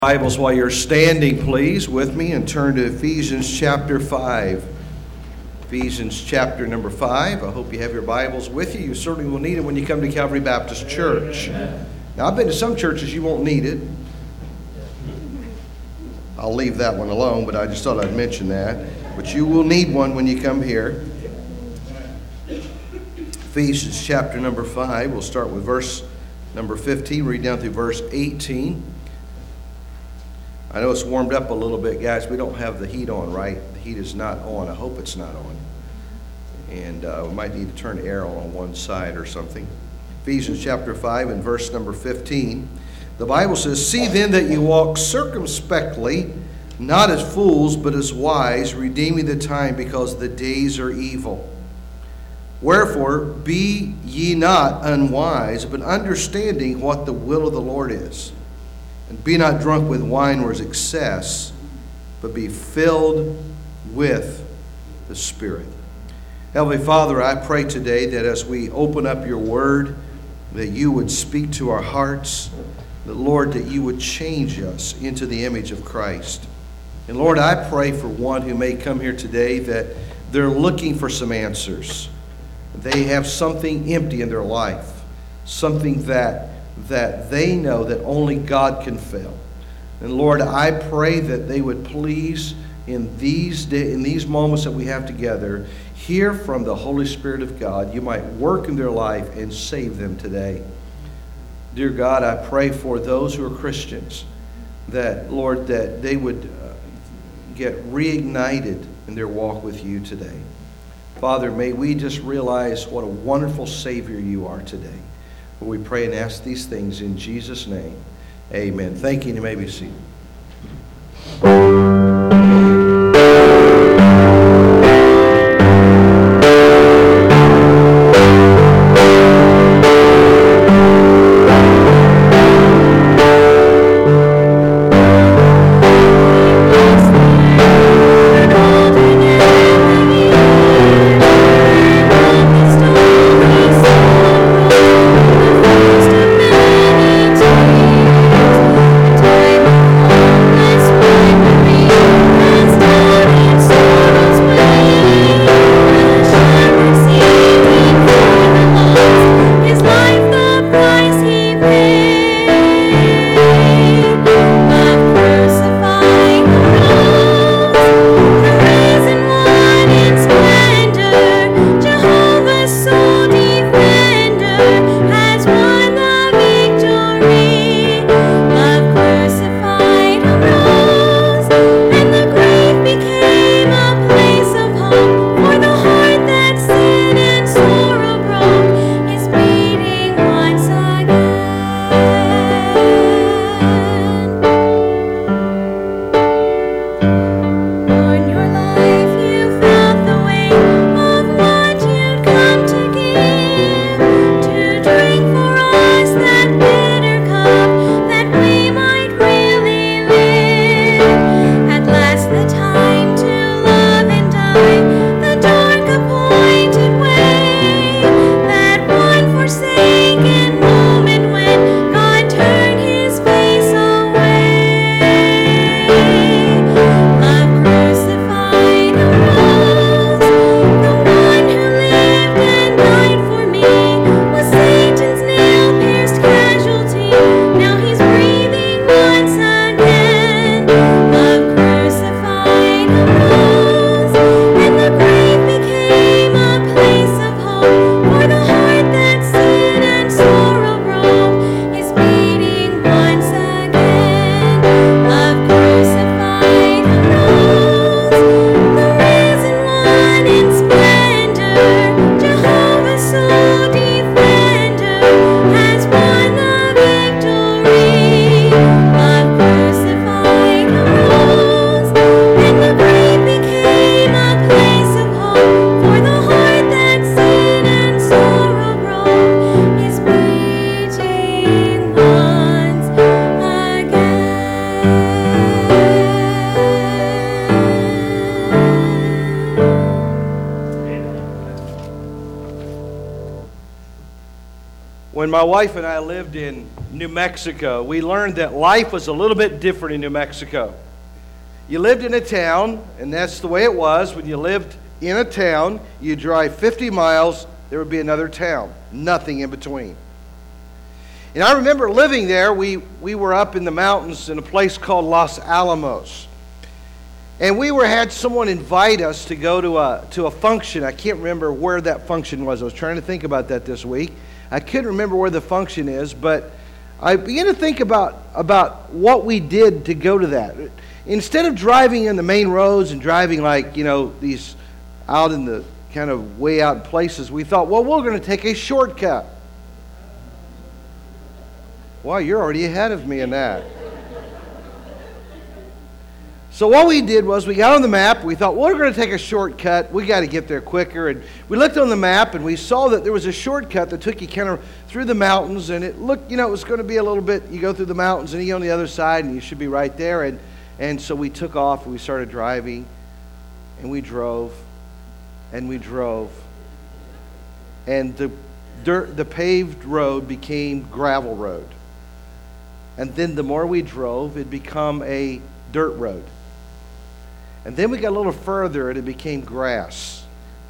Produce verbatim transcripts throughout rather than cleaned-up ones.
Bibles while you're standing, please, with me, and turn to Ephesians chapter five. Ephesians chapter number five. I hope you have your Bibles with you. You certainly will need it when you come to Calvary Baptist Church. Amen. Now, I've been to some churches you won't need it. I'll leave that one alone, but I just thought I'd mention that. But you will need one when you come here. Ephesians chapter number five. We'll start with verse number fifteen, read down through verse eighteen. I know it's warmed up a little bit, guys. We don't have the heat on, right? The heat is not on. I hope it's not on. And uh, we might need to turn the air on on one side or something. Ephesians chapter five and verse number fifteen. The Bible says, "See then that you walk circumspectly, not as fools, but as wise, redeeming the time, because the days are evil. Wherefore, be ye not unwise, but understanding what the will of the Lord is. And be not drunk with wine, where is excess, but be filled with the Spirit." Heavenly Father, I pray today that as we open up your word, that you would speak to our hearts, that, Lord, that you would change us into the image of Christ. And Lord, I pray for one who may come here today that they're looking for some answers. They have something empty in their life, something that that they know that only God can fill. And Lord, I pray that they would please, in these day, in these moments that we have together, hear from the Holy Spirit of God. You might work in their life and save them today. Dear God, I pray for those who are Christians, that, Lord, that they would uh, get reignited in their walk with you today. Father, may we just realize what a wonderful Savior you are today. We pray and ask these things in Jesus' name. Amen. Thank you. You may be seated. When my wife and I lived in New Mexico, we learned that life was a little bit different in New Mexico. You lived in a town, and that's the way it was. When you lived in a town, you drive fifty miles, there would be another town. Nothing in between. And I remember living there. We, we were up in the mountains in a place called Los Alamos. And we were had someone invite us to go to a, to a function. I can't remember where that function was. I was trying to think about that this week. I couldn't remember where the function is, but I began to think about, about what we did to go to that. Instead of driving in the main roads and driving like, you know, these out in the kind of way out places, we thought, well, we're going to take a shortcut. Wow, you're already ahead of me in that. So what we did was we got on the map. We thought, well, we're going to take a shortcut. We got to get there quicker. And we looked on the map, and we saw that there was a shortcut that took you kind of through the mountains. And it looked, you know, it was going to be a little bit, you go through the mountains, and you go on the other side, and you should be right there. And, and so we took off, and we started driving, and we drove, and we drove. And the dirt, the paved road became gravel road. And then the more we drove, it became a dirt road. And then we got a little further and it became grass.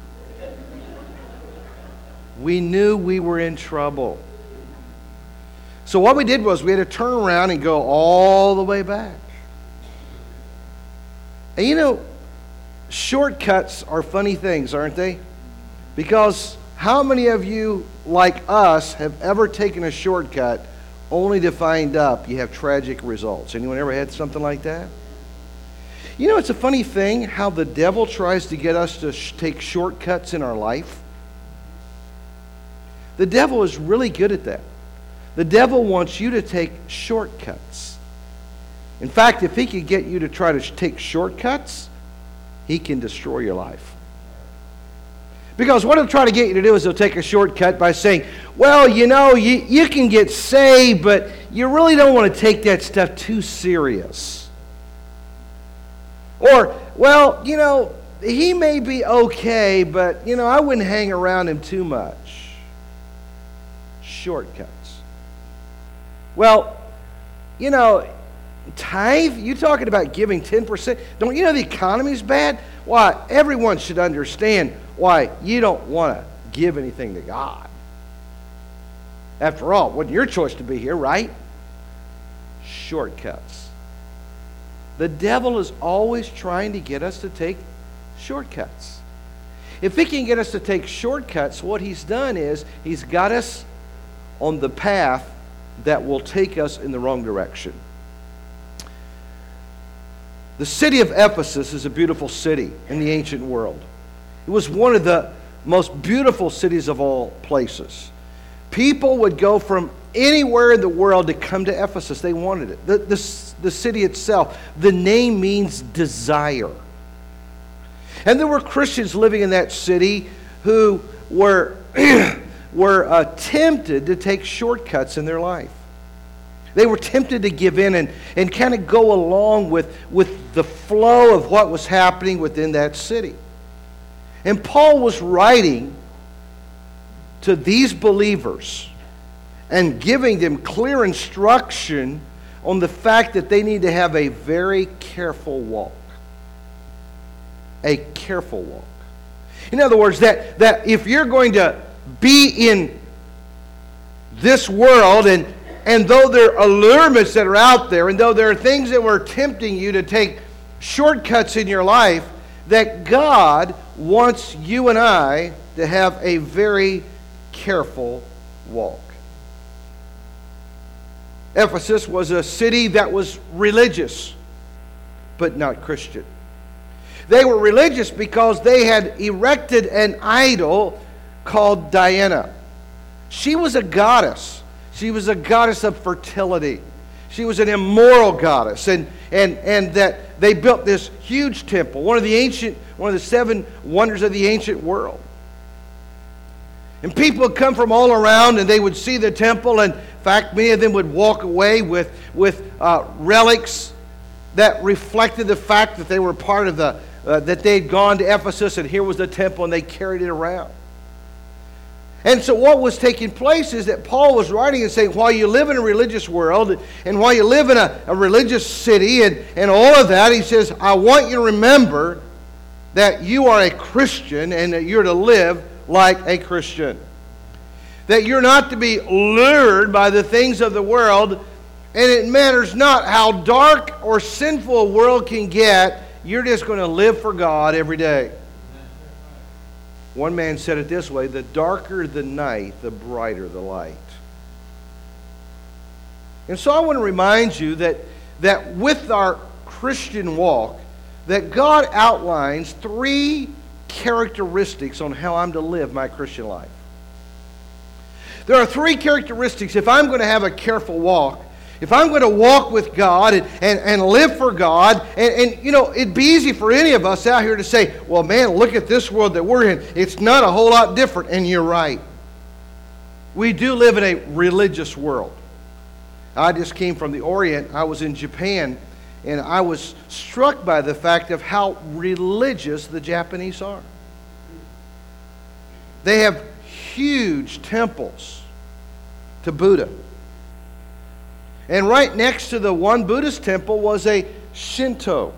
We knew we were in trouble. So what we did was we had to turn around and go all the way back. And you know, shortcuts are funny things, aren't they? Because how many of you, like us, have ever taken a shortcut only to find up you have tragic results? Anyone ever had something like that? You know, it's a funny thing how the devil tries to get us to sh- take shortcuts in our life. The devil is really good at that. The devil wants you to take shortcuts. In fact, if he could get you to try to sh- take shortcuts, he can destroy your life. Because what he'll try to get you to do is he'll take a shortcut by saying, well, you know, you, you can get saved, but you really don't want to take that stuff too serious. Or, well, you know, he may be okay, but, you know, I wouldn't hang around him too much. Shortcuts. Well, you know, tithe? You talking about giving ten percent? Don't you know the economy's bad? Why, everyone should understand why you don't want to give anything to God. After all, it wasn't your choice to be here, right? Shortcuts. The devil is always trying to get us to take shortcuts. If he can get us to take shortcuts, what he's done is he's got us on the path that will take us in the wrong direction. The city of Ephesus is a beautiful city in the ancient world. It was one of the most beautiful cities of all places. People would go from anywhere in the world to come to Ephesus. They wanted it. The, the, the city itself, the name means desire. And there were Christians living in that city who were, were uh, tempted to take shortcuts in their life. They were tempted to give in and, and kind of go along with, with the flow of what was happening within that city. And Paul was writing to these believers and giving them clear instruction on the fact that they need to have a very careful walk. A careful walk. In other words, that, that if you're going to be in this world, and, and though there are allurements that are out there, and though there are things that were tempting you to take shortcuts in your life, that God wants you and I to have a very careful walk. Ephesus was a city that was religious, but not Christian. They were religious because they had erected an idol called Diana. She was a goddess. She was a goddess of fertility. She was an immoral goddess. And, and, and that they built this huge temple, one of the ancient, one of the seven wonders of the ancient world. And people would come from all around and they would see the temple. And in fact, many of them would walk away with, with uh, relics that reflected the fact that they were part of the, uh, that they had gone to Ephesus and here was the temple and they carried it around. And so what was taking place is that Paul was writing and saying, while you live in a religious world, and while you live in a, a religious city, and, and all of that, he says, I want you to remember that you are a Christian and that you're to live like a Christian. That you're not to be lured by the things of the world, and it matters not how dark or sinful a world can get, you're just going to live for God every day. One man said it this way, the darker the night, the brighter the light. And so I want to remind you that, that with our Christian walk, that God outlines three characteristics on how I'm to live my Christian life. There are three characteristics if I'm going to have a careful walk. If I'm going to walk with God and, and, and live for God, and, and, you know, it'd be easy for any of us out here to say, well, man, look at this world that we're in. It's not a whole lot different, and you're right. We do live in a religious world. I just came from the Orient. I was in Japan, and I was struck by the fact of how religious the Japanese are. They have huge temples to Buddha. And right next to the one Buddhist temple was a Shinto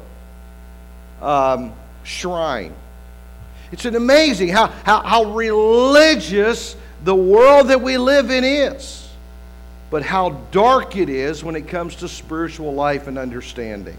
um, shrine. It's an amazing how, how, how religious the world that we live in is, but how dark it is when it comes to spiritual life and understanding.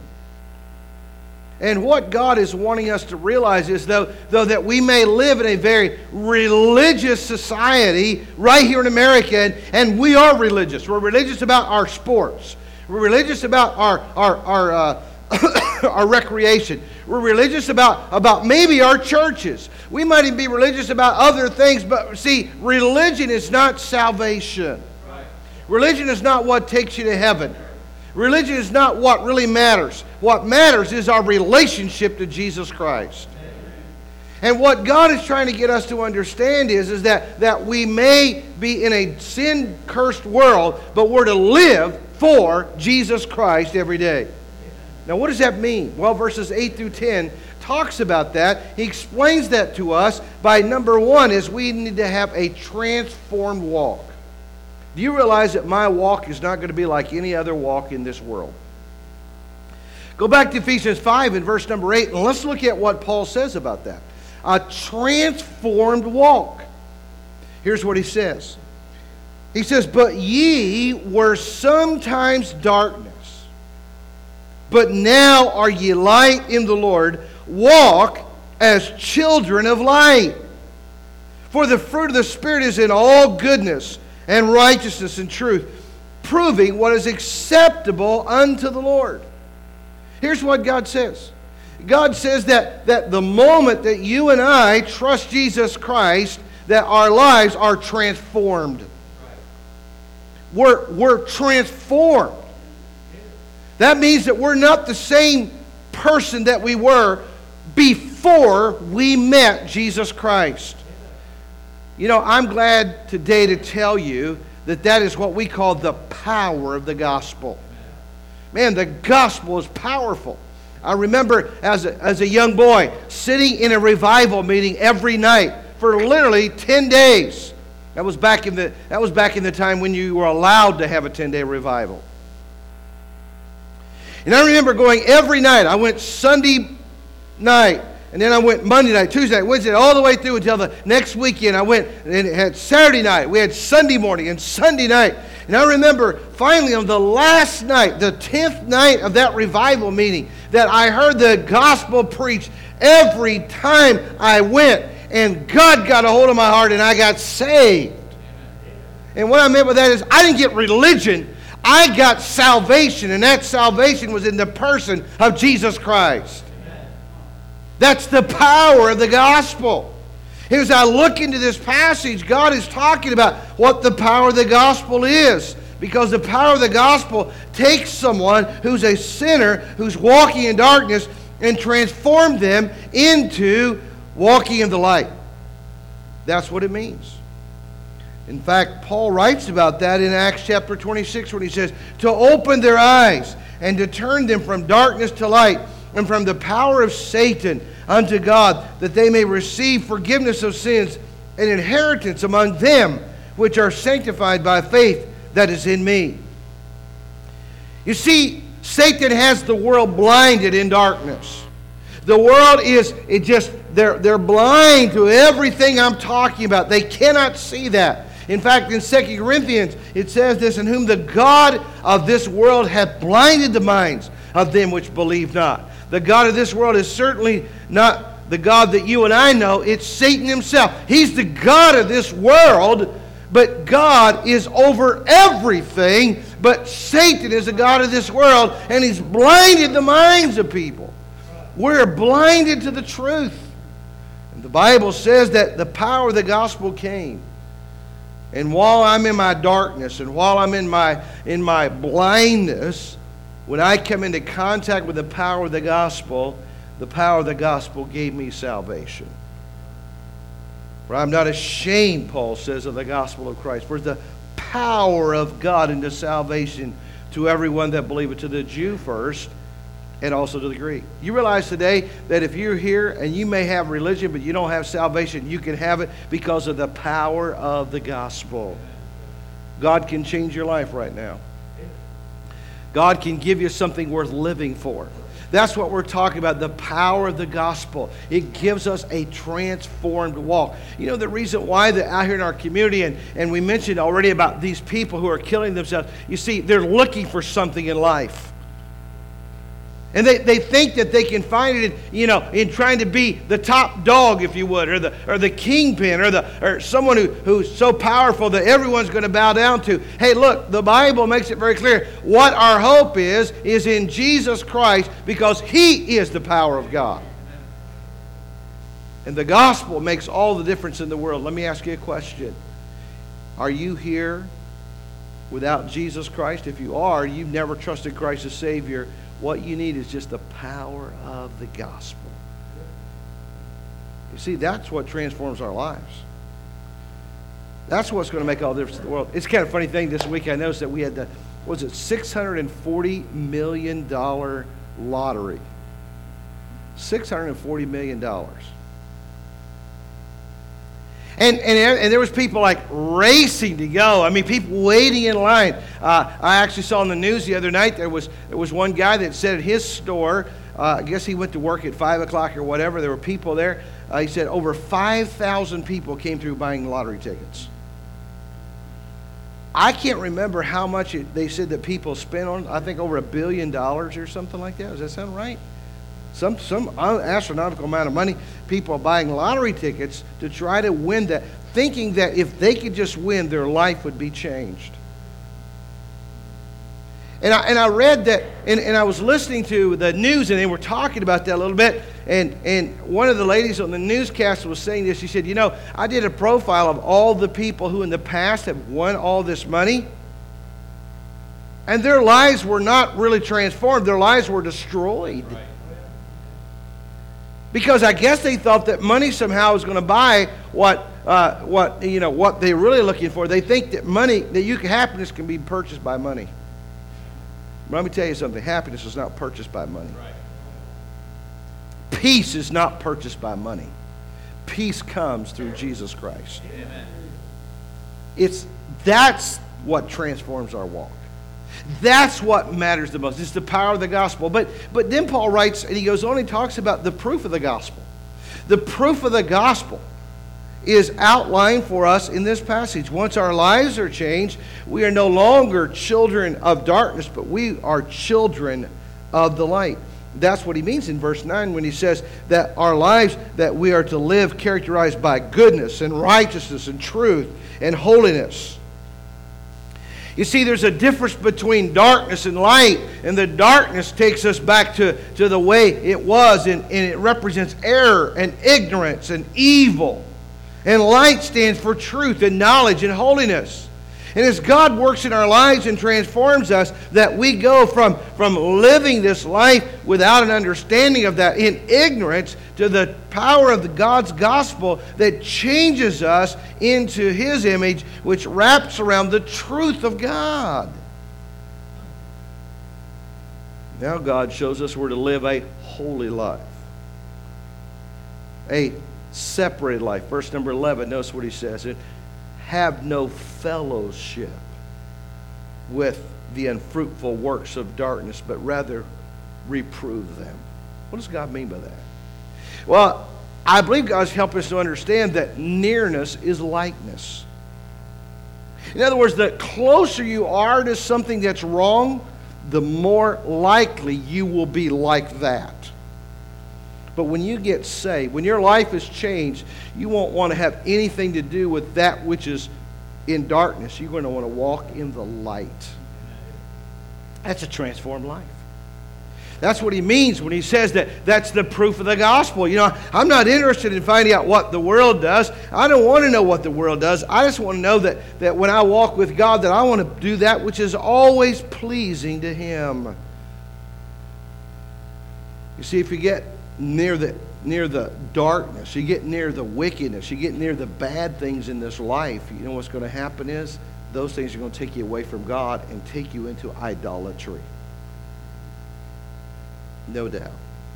And what God is wanting us to realize is, though, though that we may live in a very religious society right here in America, and, and we are religious. We're religious about our sports. We're religious about our our our, uh, our recreation. We're religious about, about maybe our churches. We might even be religious about other things, but see, religion is not salvation. Religion is not what takes you to heaven. Religion is not what really matters. What matters is our relationship to Jesus Christ. And what God is trying to get us to understand is, is that, that we may be in a sin-cursed world, but we're to live for Jesus Christ every day. Now, what does that mean? Well, verses eight through ten talks about that. He explains that to us by, number one, is we need to have a transformed walk. Do you realize that my walk is not going to be like any other walk in this world? Go back to Ephesians five and verse number eight, and let's look at what Paul says about that. A transformed walk. Here's what he says. He says, but ye were sometimes darkness, but now are ye light in the Lord. Walk as children of light. For the fruit of the Spirit is in all goodness and righteousness and truth, proving what is acceptable unto the Lord. Here's what God says. God says that, that the moment that you and I trust Jesus Christ, that our lives are transformed. We're, we're transformed. That means that we're not the same person that we were before we met Jesus Christ. You know, I'm glad today to tell you that that is what we call the power of the gospel. Man, the gospel is powerful. I remember as a, as a young boy sitting in a revival meeting every night for literally ten days. That was back in the, that was back in the time when you were allowed to have a ten-day revival. And I remember going every night. I went Sunday night, and then I went Monday night, Tuesday night, Wednesday night, all the way through until the next weekend. I went and had Saturday night. We had Sunday morning and Sunday night. And I remember finally on the last night, the tenth night of that revival meeting, that I heard the gospel preached every time I went. And God got a hold of my heart and I got saved. And what I meant by that is I didn't get religion. I got salvation. And that salvation was in the person of Jesus Christ. That's the power of the gospel. And as I look into this passage, God is talking about what the power of the gospel is. Because the power of the gospel takes someone who's a sinner, who's walking in darkness, and transforms them into walking in the light. That's what it means. In fact, Paul writes about that in Acts chapter twenty-six when he says, to open their eyes and to turn them from darkness to light and from the power of Satan unto God, that they may receive forgiveness of sins an inheritance among them which are sanctified by faith that is in me. You see, Satan has the world blinded in darkness. The world is, it just, they're, they're blind to everything I'm talking about. They cannot see that. In fact, in Second Corinthians, it says this, in whom the God of this world hath blinded the minds of them which believe not. The God of this world is certainly not the God that you and I know. It's Satan himself. He's the God of this world, but God is over everything. But Satan is the God of this world, and he's blinded the minds of people. We're blinded to the truth. And the Bible says that the power of the gospel came. And while I'm in my darkness, and while I'm in my, in my blindness, when I come into contact with the power of the gospel, the power of the gospel gave me salvation. For I'm not ashamed, Paul says, of the gospel of Christ. For the power of God into salvation to everyone that believeth, to the Jew first, and also to the Greek. You realize today that if you're here and you may have religion, but you don't have salvation, you can have it because of the power of the gospel. God can change your life right now. God can give you something worth living for. That's what we're talking about, the power of the gospel. It gives us a transformed walk. You know, the reason why that out here in our community, and, and we mentioned already about these people who are killing themselves, you see, they're looking for something in life. And they, they think that they can find it, in, you know, in trying to be the top dog, if you would, or the or the kingpin, or the or someone who, who's so powerful that everyone's going to bow down to. Hey, look, the Bible makes it very clear. What our hope is, is in Jesus Christ, because He is the power of God. And the gospel makes all the difference in the world. Let me ask you a question. Are you here without Jesus Christ? If you are, you've never trusted Christ as Savior. What you need is just the power of the gospel. You see, that's what transforms our lives. That's what's going to make all the difference in the world. It's kind of a funny thing this week. I noticed that we had the, what was it, six hundred forty million dollars lottery. six hundred forty million dollars. And, and, and there was people like racing to go. I mean, people waiting in line. Uh, I actually saw on the news the other night, there was, there was one guy that said at his store, uh, I guess he went to work at five o'clock or whatever, there were people there. Uh, he said over five thousand people came through buying lottery tickets. I can't remember how much it, they said that people spent on, I think over a billion dollars or something like that. Does that sound right? Some some astronomical amount of money, people are buying lottery tickets to try to win that, thinking that if they could just win, their life would be changed. And I, and I read that, and, and I was listening to the news, and they were talking about that a little bit, and, and one of the ladies on the newscast was saying this. She said, you know, I did a profile of all the people who in the past have won all this money, and their lives were not really transformed. Their lives were destroyed. Right. Because I guess they thought that money somehow was going to buy what, uh, what you know, what they're really looking for. They think that money, that you can, happiness can be purchased by money. But let me tell you something. Happiness is not purchased by money. Right. Peace is not purchased by money. Peace comes through Jesus Christ. Amen. It's that's what transforms our walk. That's what matters the most. It's the power of the gospel. But, but then Paul writes, and he goes on and talks about the proof of the gospel. The proof of the gospel is outlined for us in this passage. Once our lives are changed, we are no longer children of darkness, but we are children of the light. That's what he means in verse nine when he says that our lives, that we are to live characterized by goodness and righteousness and truth and holiness. You see, there's a difference between darkness and light, and the darkness takes us back to, to the way it was, and, and it represents error and ignorance and evil. And light stands for truth and knowledge and holiness. And as God works in our lives and transforms us, that we go from, from living this life without an understanding of that in ignorance to the power of the God's gospel that changes us into His image, which wraps around the truth of God. Now God shows us we're to live a holy life. A separated life. Verse number eleven, notice what he says. Have no fellowship with the unfruitful works of darkness, but rather reprove them. What does God mean by that? Well, I believe God's helping us to understand that nearness is likeness. In other words, the closer you are to something that's wrong, the more likely you will be like that. But when you get saved, when your life is changed, you won't want to have anything to do with that which is in darkness. You're going to want to walk in the light. That's a transformed life. That's what he means when he says that that's the proof of the gospel. You know, I'm not interested in finding out what the world does. I don't want to know what the world does. I just want to know that, that when I walk with God, that I want to do that which is always pleasing to him. You see, if you get near the near the darkness, you get near the wickedness, you get near the bad things in this life, you know what's going to happen is those things are going to take you away from God and take you into idolatry. No doubt.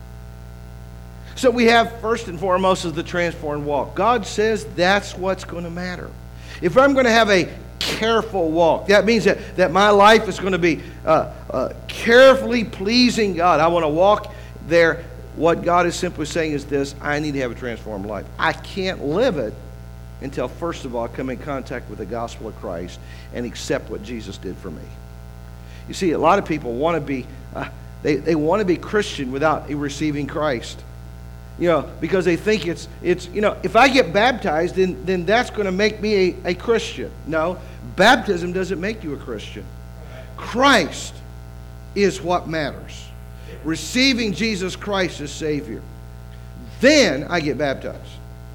So we have, first and foremost, is the transformed walk. God says that's what's going to matter. If I'm going to have a careful walk, that means that, that my life is going to be uh, uh, carefully pleasing God. I want to walk there. What God is simply saying is this: I need to have a transformed life. I can't live it until, first of all, I come in contact with the gospel of Christ and accept what Jesus did for me. You see, a lot of people want to be... Uh, They, they want to be Christian without receiving Christ. You know, because they think it's, it's you know, if I get baptized, then, then that's going to make me a, a Christian. No, baptism doesn't make you a Christian. Christ is what matters. Receiving Jesus Christ as Savior. Then I get baptized.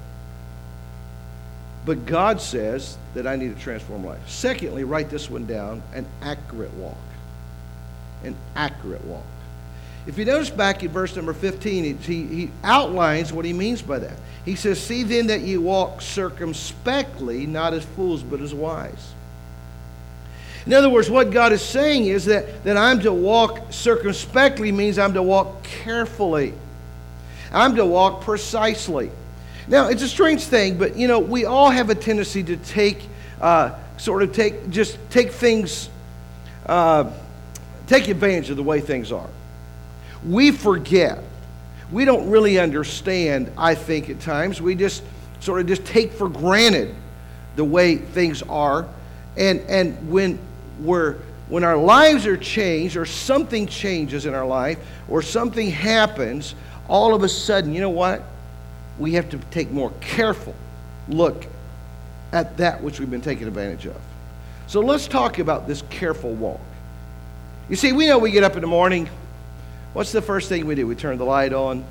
But God says that I need a transformed life. Secondly, write this one down: an accurate walk. An accurate walk. If you notice back in verse number fifteen, he, he outlines what he means by that. He says, see then that you walk circumspectly, not as fools, but as wise. In other words, what God is saying is that, that I'm to walk circumspectly means I'm to walk carefully. I'm to walk precisely. Now, it's a strange thing, but, you know, we all have a tendency to take, uh, sort of take, just take things, uh, take advantage of the way things are. We forget. We don't really understand, I think, at times. We just sort of just take for granted the way things are. And and when we're when our lives are changed, or something changes in our life, or something happens, all of a sudden, you know what? We have to take more careful look at that which we've been taking advantage of. So let's talk about this careful walk. You see, we know we get up in the morning. What's the first thing we do? We turn the light on.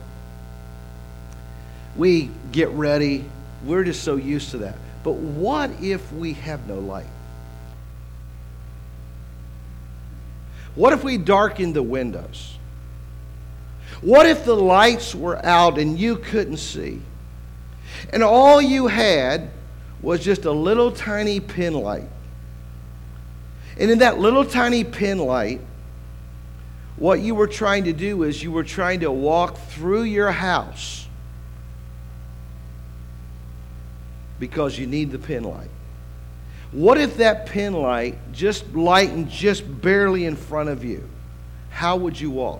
We get ready. We're just so used to that. But what if we have no light? What if we darkened the windows? What if the lights were out and you couldn't see? And all you had was just a little tiny pin light. And in that little tiny pin light, what you were trying to do is you were trying to walk through your house because you need the pin light. What if that pin light just lightened just barely in front of you? How would you walk?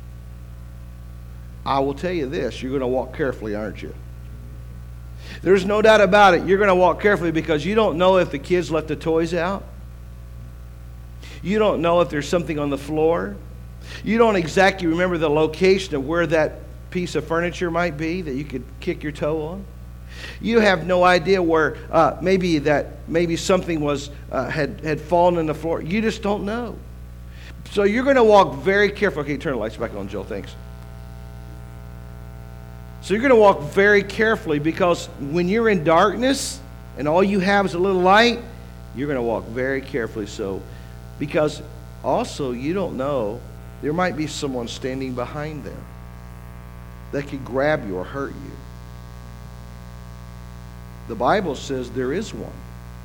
I will tell you this: you're going to walk carefully, aren't you? There's no doubt about it. You're going to walk carefully because you don't know if the kids left the toys out. You don't know if there's something on the floor. You don't exactly remember the location of where that piece of furniture might be that you could kick your toe on. You have no idea where uh, maybe that maybe something was uh, had had fallen on the floor. You just don't know. So you're going to walk very carefully. Okay, turn the lights back on, Joe. Thanks. So you're going to walk very carefully because when you're in darkness and all you have is a little light, you're going to walk very carefully. So, because also you don't know, there might be someone standing behind them that could grab you or hurt you. The Bible says there is one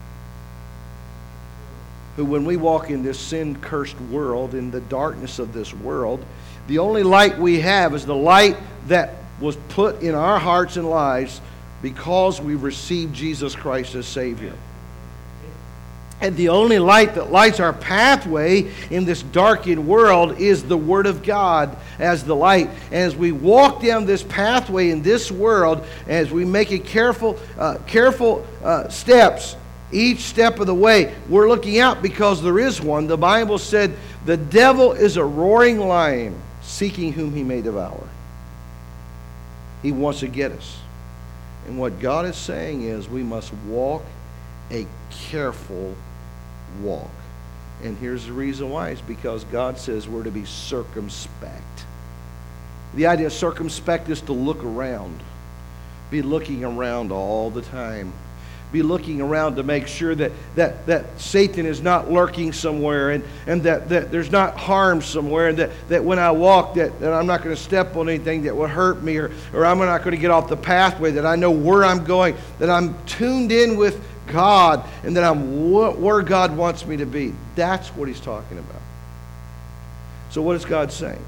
who, when we walk in this sin-cursed world, in the darkness of this world, the only light we have is the light that was put in our hearts and lives because we've received Jesus Christ as Savior. And the only light that lights our pathway in this darkened world is the Word of God as the light. And as we walk down this pathway in this world, as we make a careful, uh, careful uh, steps, each step of the way, we're looking out because there is one. The Bible said the devil is a roaring lion, seeking whom he may devour. He wants to get us. And what God is saying is we must walk a careful walk. And here's the reason why. It's because God says we're to be circumspect. The idea of circumspect is to look around. Be looking around all the time. Be looking around to make sure that, that, that Satan is not lurking somewhere, and, and that, that there's not harm somewhere, and that, that when I walk that, that I'm not going to step on anything that would hurt me, or, or I'm not going to get off the pathway, that I know where I'm going, that I'm tuned in with God, and that I'm wh- where God wants me to be. That's what he's talking about. So what is God saying?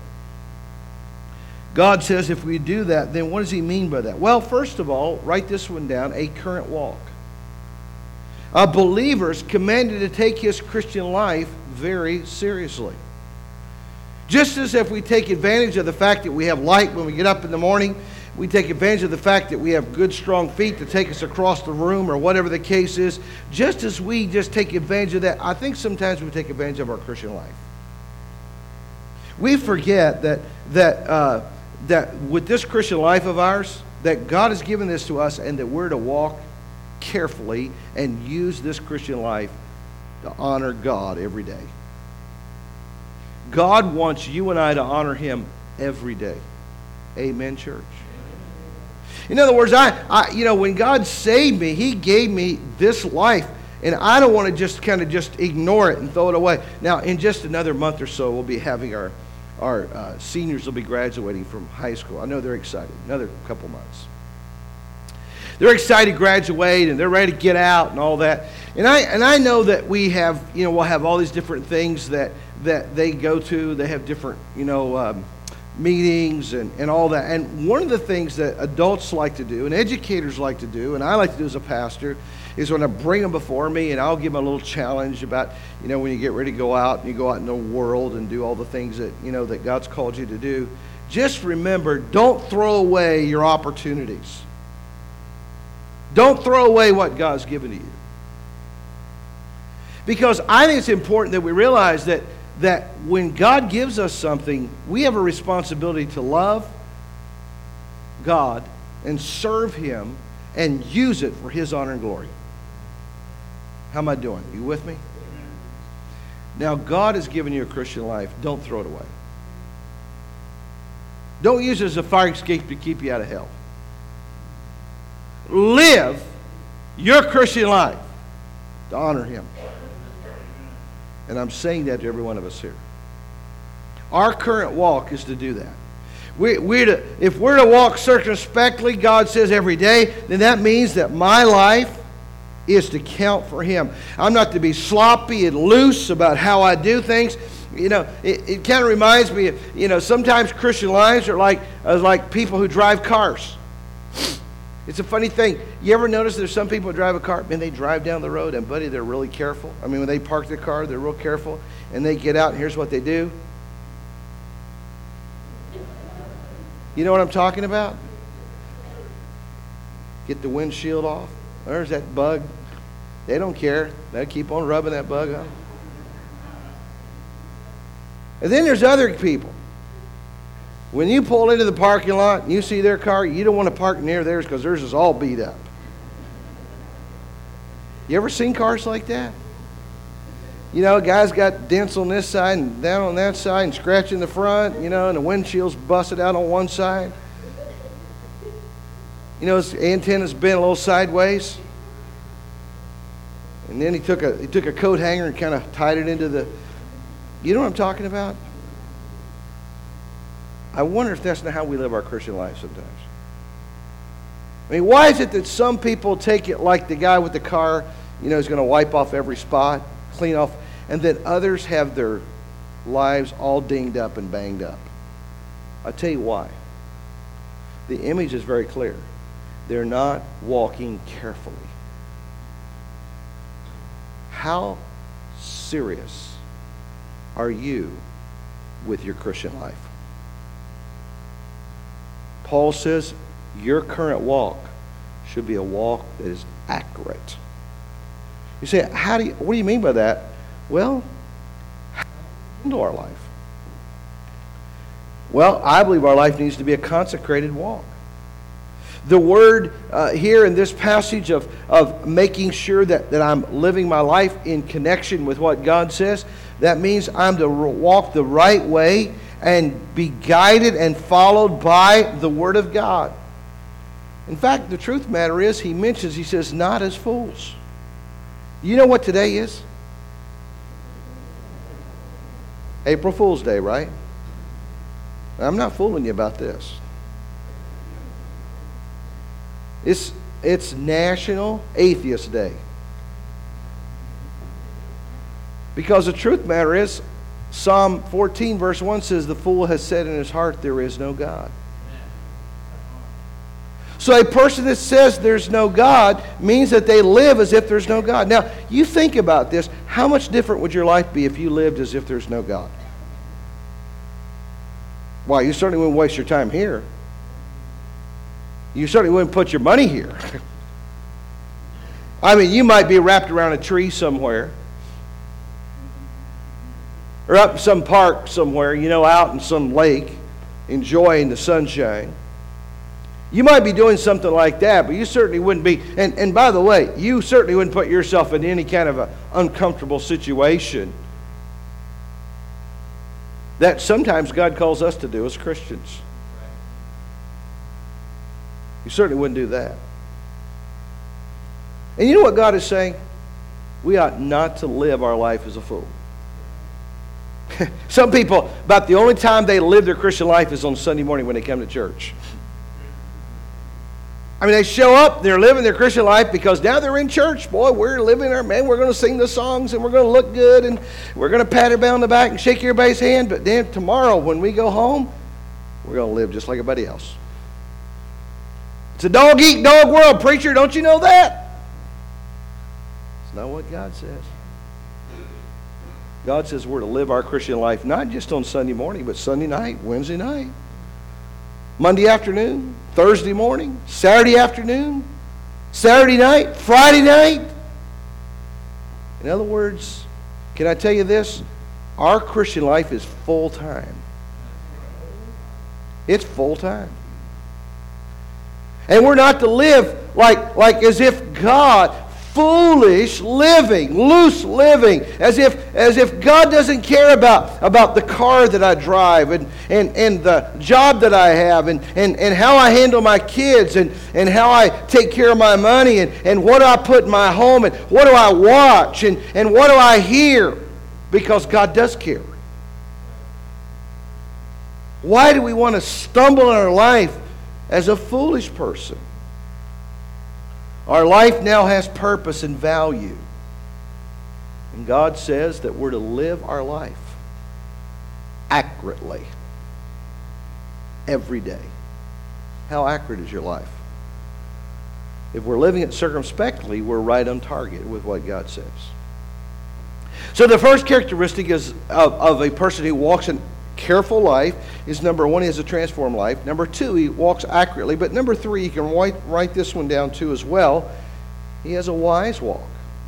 God says if we do that, then what does he mean by that? Well, first of all, write this one down, a current walk. A believer's commanded to take his Christian life very seriously. Just as if we take advantage of the fact that we have light when we get up in the morning, we take advantage of the fact that we have good, strong feet to take us across the room or whatever the case is, just as we just take advantage of that, I think sometimes we take advantage of our Christian life. We forget that, that, uh, that with this Christian life of ours, that God has given this to us and that we're to walk carefully and use this Christian life to honor God every day. God wants you and I to honor him every day. Amen, church. In other words, I, I you know, when God saved me, he gave me this life, and I don't want to just kind of just ignore it and throw it away. Now, in just another month or so, we'll be having our our uh, seniors will be graduating from high school. I know they're excited. Another couple months. They're excited to graduate, and they're ready to get out and all that. And I and I know that we have, you know, we'll have all these different things that, that they go to. They have different, you know, um, meetings and, and all that. And one of the things that adults like to do and educators like to do, and I like to do as a pastor, is when I bring them before me and I'll give them a little challenge about, you know, when you get ready to go out and you go out in the world and do all the things that, you know, that God's called you to do. Just remember, don't throw away your opportunities. Don't throw away what God's given to you. Because I think it's important that we realize that, that when God gives us something, we have a responsibility to love God and serve him and use it for his honor and glory. How am I doing? You with me? Now, God has given you a Christian life. Don't throw it away. Don't use it as a fire escape to keep you out of hell. Live your Christian life to honor him. And I'm saying that to every one of us here. Our current walk is to do that. We, we're to, if we're to walk circumspectly, God says every day, then that means that my life is to count for him. I'm not to be sloppy and loose about how I do things. You know, it, it kind of reminds me of, you know, sometimes Christian lives are like, are like people who drive cars. It's a funny thing. You ever notice there's some people who drive a car, and they drive down the road, and buddy, they're really careful. I mean, when they park their car, they're real careful, and they get out, and here's what they do. You know what I'm talking about? Get the windshield off. There's that bug. They don't care. They'll keep on rubbing that bug up. And then there's other people. When you pull into the parking lot and you see their car, you don't want to park near theirs because theirs is all beat up. You ever seen cars like that? You know, a guy's got dents on this side and down on that side and scratching the front, you know, and the windshield's busted out on one side. You know, his antenna's bent a little sideways. And then he took a he took a coat hanger and kind of tied it into the... You know what I'm talking about? I wonder if that's not how we live our Christian life sometimes. I mean, why is it that some people take it like the guy with the car, you know, is going to wipe off every spot, clean off, and then others have their lives all dinged up and banged up? I'll tell you why. The image is very clear. they're not walking carefully. How serious are you with your Christian life? Paul says your current walk should be a walk that is accurate. You say, how do you, what do you mean by that? Well, how into our life? Well, I believe our life needs to be a consecrated walk. The word uh, here in this passage of, of making sure that, that I'm living my life in connection with what God says, that means I'm to walk the right way and be guided and followed by the Word of God. In fact, the truth of the matter is, he mentions, he says, not as fools. You know what today is? April Fool's Day, right? I'm not fooling you about this. It's, it's National Atheist Day. Because the truth of the matter is, Psalm fourteen verse one says, the fool has said in his heart, there is no God. So a person that says there's no God means that they live as if there's no God. Now, you think about this. How much different would your life be if you lived as if there's no God? Why, you certainly wouldn't waste your time here. You certainly wouldn't put your money here. I mean, you might be wrapped around a tree somewhere. Or up in some park somewhere, you know, out in some lake, enjoying the sunshine. You might be doing something like that, but you certainly wouldn't be, and, and by the way, you certainly wouldn't put yourself in any kind of an uncomfortable situation that sometimes God calls us to do as Christians. You certainly wouldn't do that. And you know what God is saying? We ought not to live our life as a fool. Some people, about the only time they live their Christian life is on Sunday morning when they come to church. I mean, they show up, they're living their Christian life because now they're in church. Boy, we're living our, man, we're going to sing the songs and we're going to look good and we're going to pat everybody on the back and shake everybody's hand. But then tomorrow when we go home, we're going to live just like everybody else. It's a dog-eat-dog world, preacher. Don't you know that? It's not what God says. God says we're to live our Christian life not just on Sunday morning, but Sunday night, Wednesday night, Monday afternoon, Thursday morning, Saturday afternoon, Saturday night, Friday night. In other words, can I tell you this? Our Christian life is full-time. It's full-time. And we're not to live like, like as if God, foolish living, loose living, as if as if God doesn't care about, about the car that I drive and, and, and the job that I have and, and, and how I handle my kids and, and how I take care of my money and, and what do I put in my home and what do I watch and, and what do I hear, because God does care. Why do we want to stumble in our life as a foolish person? Our life now has purpose and value. And God says that we're to live our life accurately every day. How accurate is your life? If we're living it circumspectly, we're right on target with what God says. So the first characteristic is of, of a person who walks in careful life is, number one, he has a transformed life. Number two, he walks accurately. But number three, you can write, write this one down too as well. He has a wise walk.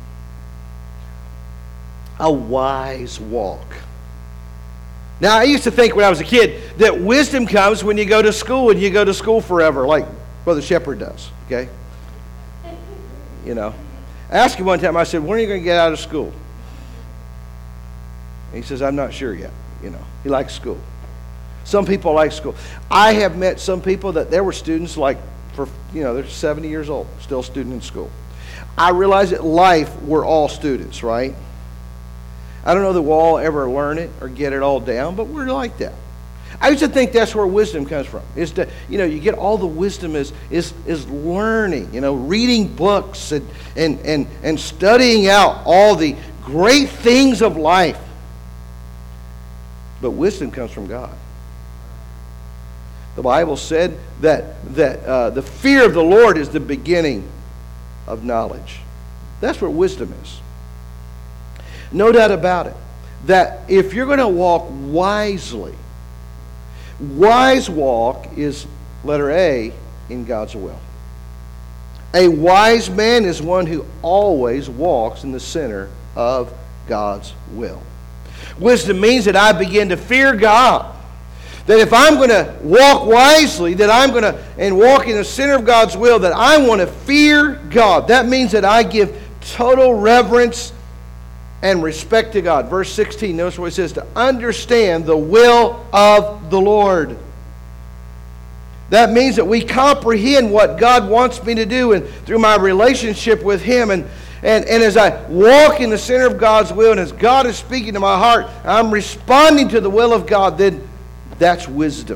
A wise walk. Now, I used to think when I was a kid that wisdom comes when you go to school and you go to school forever, like Brother Shepherd does, okay? You know. I asked him one time, I said, when are you going to get out of school? And he says, I'm not sure yet. You know, he likes school. Some people like school. I have met some people that there were students like, for you know, they're seventy years old, still a student in school. I realize that life, we're all students, right? I don't know that we'll all ever learn it or get it all down, but we're like that. I used to think that's where wisdom comes from. Is to, you know, you get all the wisdom is is is learning, you know, reading books and and and, and studying out all the great things of life. But wisdom comes from God. The Bible said that, that uh, the fear of the Lord is the beginning of knowledge. That's what wisdom is. No doubt about it. That if you're going to walk wisely, wise walk is letter A in God's will. A wise man is one who always walks in the center of God's will. Wisdom means that I begin to fear God. That if I'm going to walk wisely, that I'm going to, and walk in the center of God's will, that I want to fear God. That means that I give total reverence and respect to God. Verse sixteen, notice what it says, to understand the will of the Lord. That means that we comprehend what God wants me to do, and through my relationship with Him, and, and, and as I walk in the center of God's will, and as God is speaking to my heart, I'm responding to the will of God, then that's wisdom.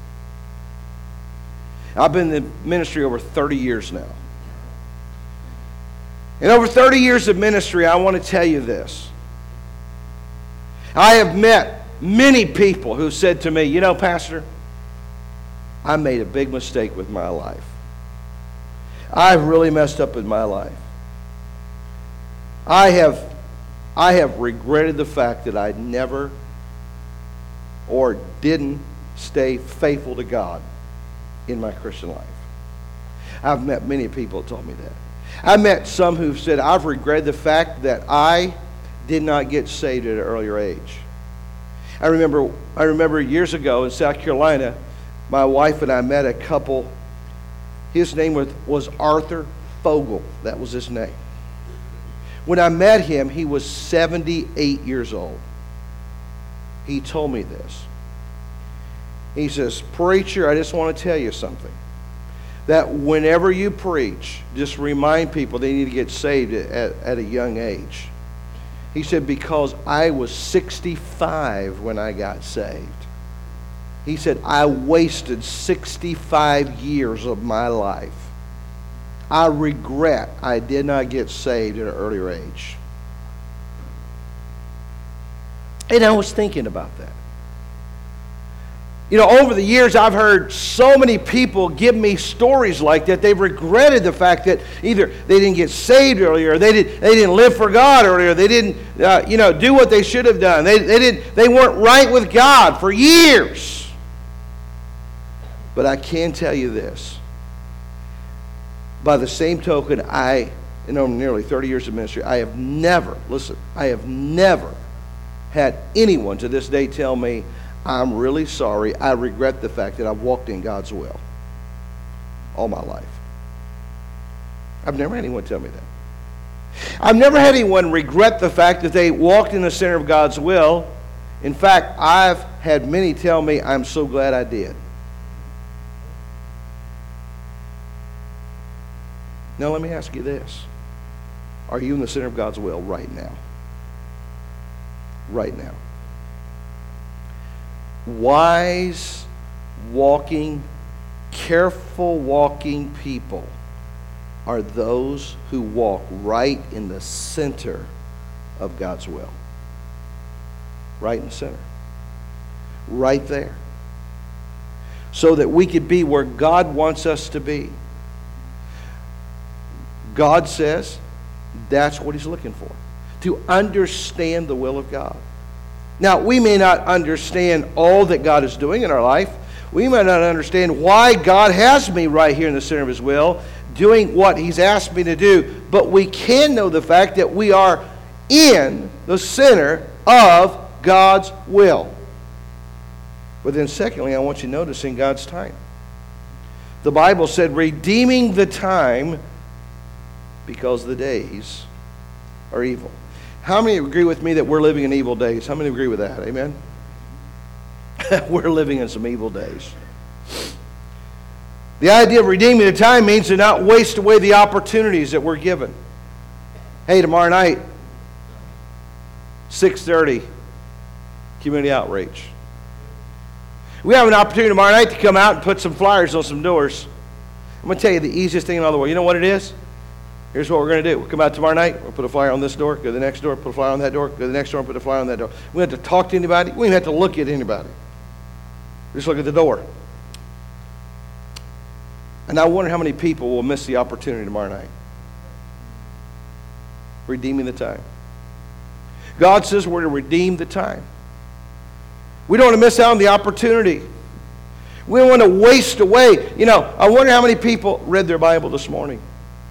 I've been in the ministry over thirty years now. In over thirty years of ministry, I want to tell you this. I have met many people who said to me, you know, Pastor, I made a big mistake with my life. I've really messed up in my life. I have, I have regretted the fact that I never or didn't stay faithful to God in my Christian life. I've met many people who told me that. I met some who've said, I've regretted the fact that I did not get saved at an earlier age. I remember, I remember years ago in South Carolina, my wife and I met a couple. His name was, was Arthur Fogel. That was his name. When I met him, he was seventy-eight years old. He told me this. He says, preacher, I just want to tell you something. That whenever you preach, just remind people they need to get saved at, at a young age. He said, because I was sixty-five when I got saved. He said, I wasted sixty-five years of my life. I regret I did not get saved at an earlier age. And I was thinking about that. You know, over the years, I've heard so many people give me stories like that. They've regretted the fact that either they didn't get saved earlier, or they, did, they didn't live for God earlier, they didn't, uh, you know, do what they should have done. They, they, didn't, they weren't right with God for years. But I can tell you this. By the same token, I, in over nearly thirty years of ministry, I have never, listen, I have never had anyone to this day tell me, I'm really sorry, I regret the fact that I've walked in God's will all my life. I've never had anyone tell me that. I've never had anyone regret the fact that they walked in the center of God's will. In fact, I've had many tell me, I'm so glad I did. Now let me ask you this. Are you in the center of God's will right now? Right now. Wise, walking, careful walking people are those who walk right in the center of God's will. Right in the center. Right there. So that we could be where God wants us to be. God says that's what He's looking for. To understand the will of God. Now, we may not understand all that God is doing in our life. We may not understand why God has me right here in the center of His will, doing what He's asked me to do. But we can know the fact that we are in the center of God's will. But then secondly, I want you to notice in God's time. The Bible said, redeeming the time because the days are evil. How many agree with me that we're living in evil days? How many agree with that? Amen? We're living in some evil days. The idea of redeeming the time means to not waste away the opportunities that we're given. Hey, tomorrow night, six thirty, community outreach. We have an opportunity tomorrow night to come out and put some flyers on some doors. I'm going to tell you the easiest thing in all the world. You know what it is? Here's what we're going to do. We'll come out tomorrow night. We'll put a flyer on this door. Go to the next door. Put a flyer on that door. Go to the next door and put a flyer on that door. We don't have to talk to anybody. We don't have to look at anybody. Just look at the door. And I wonder how many people will miss the opportunity tomorrow night. Redeeming the time. God says we're to redeem the time. We don't want to miss out on the opportunity. We don't want to waste away. You know, I wonder how many people read their Bible this morning.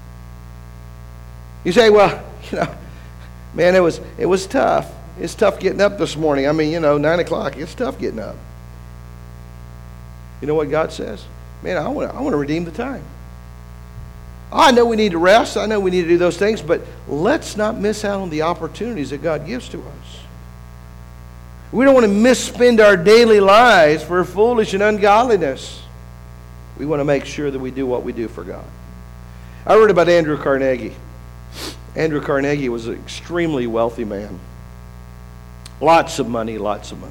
You say, well, you know, man, it was it was tough. It's tough getting up this morning. I mean, you know, nine o'clock, it's tough getting up. You know what God says? Man, I want to, I want to redeem the time. I know we need to rest. I know we need to do those things, but let's not miss out on the opportunities that God gives to us. We don't want to misspend our daily lives for foolish and ungodliness. We want to make sure that we do what we do for God. I read about Andrew Carnegie. Andrew Carnegie was an extremely wealthy man. Lots of money, lots of money.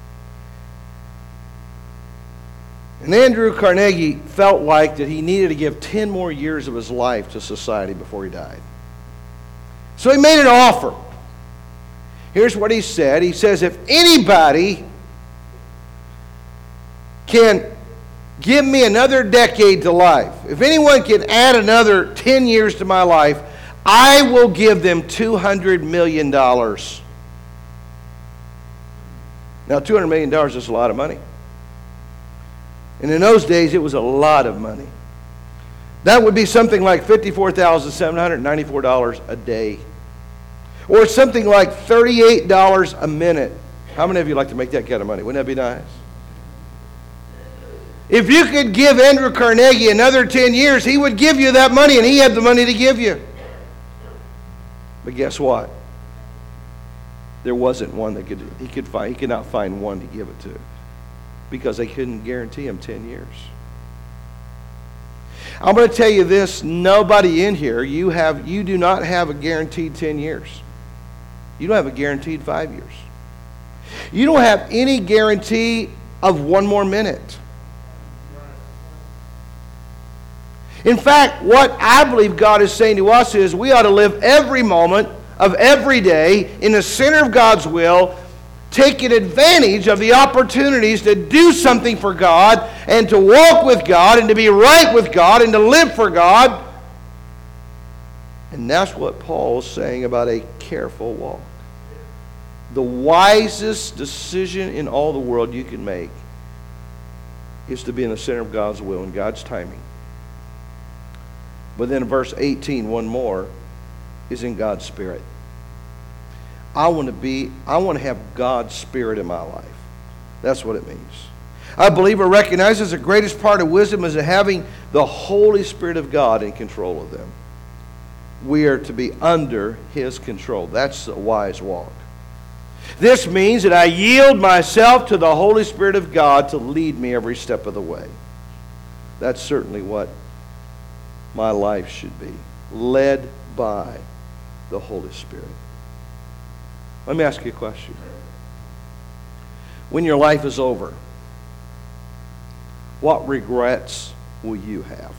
And Andrew Carnegie felt like that he needed to give ten more years of his life to society before he died. So he made an offer. Here's what he said. He says, if anybody can give me another decade to life, if anyone can add another ten years to my life, I will give them two hundred million dollars. Now, two hundred million dollars is a lot of money. And in those days, it was a lot of money. That would be something like fifty-four thousand seven hundred ninety-four dollars a day. Or something like thirty-eight dollars a minute. How many of you like to make that kind of money? Wouldn't that be nice? If you could give Andrew Carnegie another ten years, he would give you that money, and he had the money to give you. But guess what? There wasn't one that could he could find. He could not find one to give it to, because they couldn't guarantee him ten years. I'm going to tell you this: nobody in here, you have you do not have a guaranteed ten years. You don't have a guaranteed five years. You don't have any guarantee of one more minute. In fact, what I believe God is saying to us is we ought to live every moment of every day in the center of God's will, taking advantage of the opportunities to do something for God and to walk with God and to be right with God and to live for God. And that's what Paul is saying about a careful walk. The wisest decision in all the world you can make is to be in the center of God's will and God's timing. But then in verse eighteen, one more, is in God's Spirit. I want to be, I want to have God's Spirit in my life. That's what it means. I believe or recognize as the greatest part of wisdom is having the Holy Spirit of God in control of them. We are to be under His control. That's a wise walk. This means that I yield myself to the Holy Spirit of God to lead me every step of the way. That's certainly what my life should be. Led by the Holy Spirit. Let me ask you a question. When your life is over, what regrets will you have?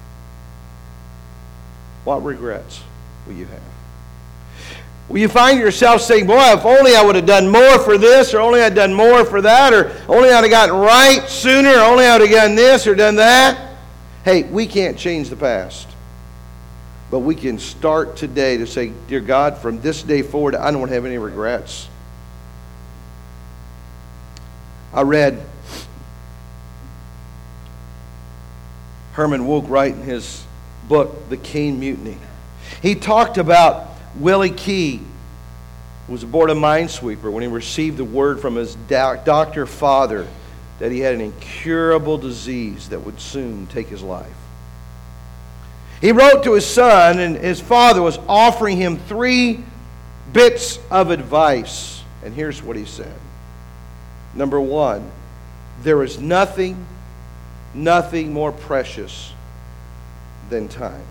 What regrets will you have? Will you find yourself saying, boy, if only I would have done more for this, or only I'd done more for that, or only I'd have gotten right sooner, or only I'd have done this or done that? Hey, we can't change the past. But we can start today to say, dear God, from this day forward, I don't have any regrets. I read Herman Wouk write in his book, The Caine Mutiny. He talked about Willie Key, who was aboard a minesweeper when he received the word from his doc- doctor father that he had an incurable disease that would soon take his life. He wrote to his son, and his father was offering him three bits of advice. And here's what he said. Number one, there is nothing, nothing more precious than time.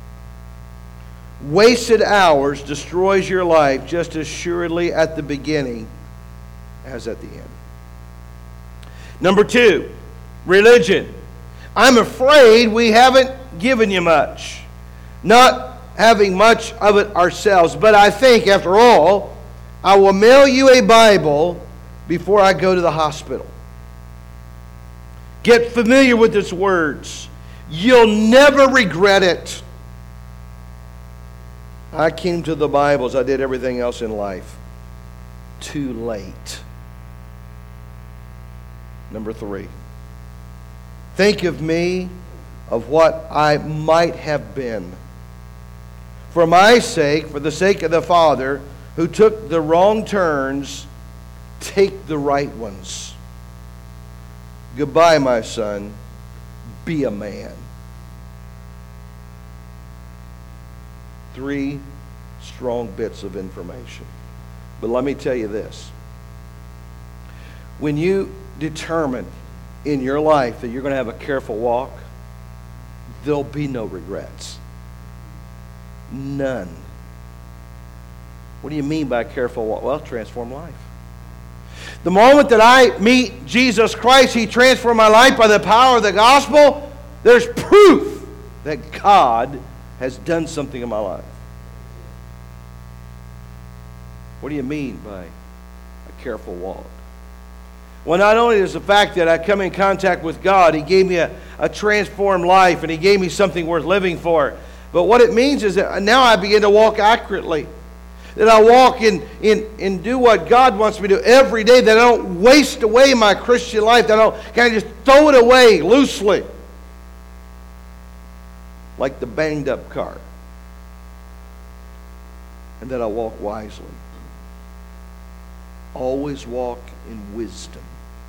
Wasted hours destroys your life just as surely at the beginning as at the end. Number two, religion. I'm afraid we haven't given you much. Not having much of it ourselves. But I think, after all, I will mail you a Bible before I go to the hospital. Get familiar with its words. You'll never regret it. I came to the Bible as I did everything else in life. Too late. Number three. Think of me, of what I might have been. For my sake, for the sake of the Father, who took the wrong turns, take the right ones. Goodbye, my son. Be a man. Three strong bits of information. But let me tell you this. When you determine in your life that you're going to have a careful walk, there'll be no regrets. None. What do you mean by a careful walk? Well, transform life. The moment that I meet Jesus Christ, He transformed my life by the power of the gospel. There's proof that God has done something in my life. What do you mean by a careful walk? Well, not only is the fact that I come in contact with God, He gave me a, a transformed life, and He gave me something worth living for. But what it means is that now I begin to walk accurately. That I walk in, in, and do what God wants me to do every day. That I don't waste away my Christian life. That I don't kind of just throw it away loosely. Like the banged up car. And that I walk wisely. Always walk in wisdom.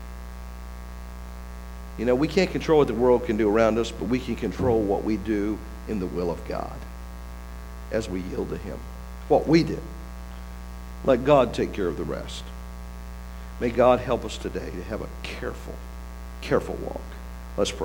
You know, we can't control what the world can do around us, but we can control what we do in the will of God as we yield to Him. What we did. Let God take care of the rest. May God help us today to have a careful, careful walk. Let's pray.